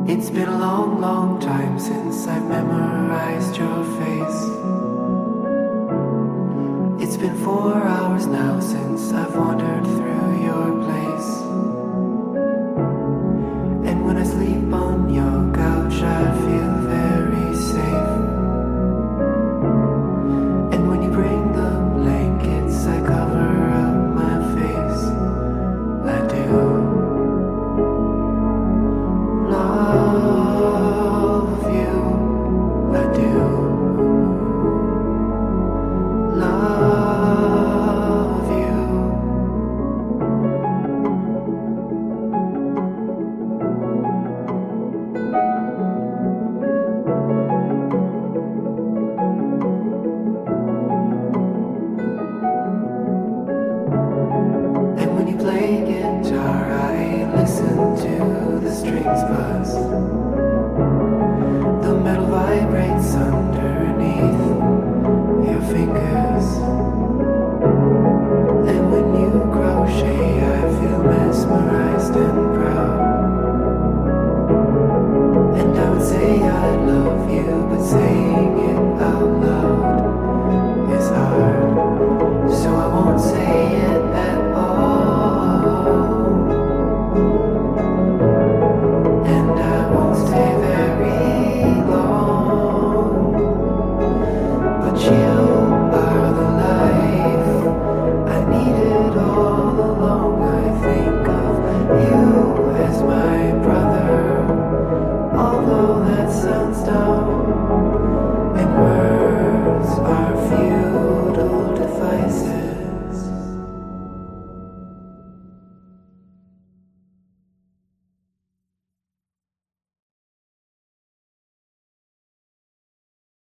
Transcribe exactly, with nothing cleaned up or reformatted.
It's been a long, long time since I've memorized your face. It's been four hours now since I've wandered through your place. And when I sleep on your couch I feel very safe. And when you bring the blankets I cover up my face. I do love you, I do love you. And when you play guitar I listen to the strings buzz. The metal vibrates underneath your fingers. And when you crochet I feel mesmerized and proud. And I would say I love you, but saying it out loud is hard. So I won't say it at all. And I won't stay very long. But you are the life I needed all along. I think of you as my brother, although that sounds dumb and we're